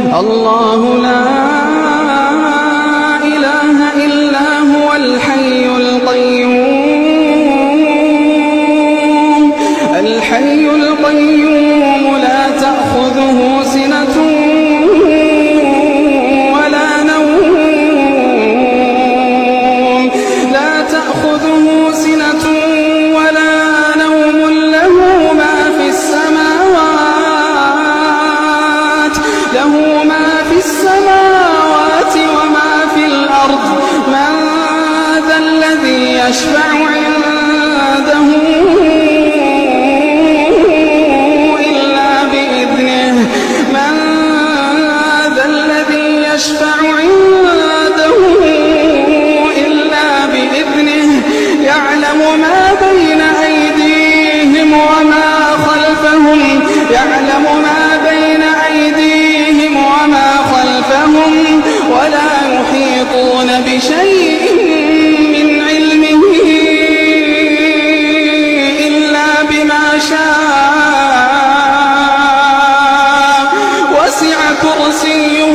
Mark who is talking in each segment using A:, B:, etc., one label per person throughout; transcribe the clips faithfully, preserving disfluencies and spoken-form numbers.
A: الله لا إله إلا هو الحي القيوم الحي القيوم لا تأخذه سنة ولا نوم لا تأخذه سنة ولا نوم له ما في السماوات له ما في السماوات وما في الأرض من ذا الذي يشفع عنده إلا بإذنه من ذا الذي يشفع عنده إلا بإذنه يعلم ما بين أيديهم وما خلفهم يعلم ما بين أيديهم وما خلفهم ولا يحيطون بشيء من علمه إلا بما شاء وسع كرسيه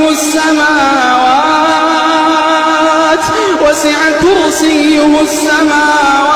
A: السماوات وسع كرسيه السماوات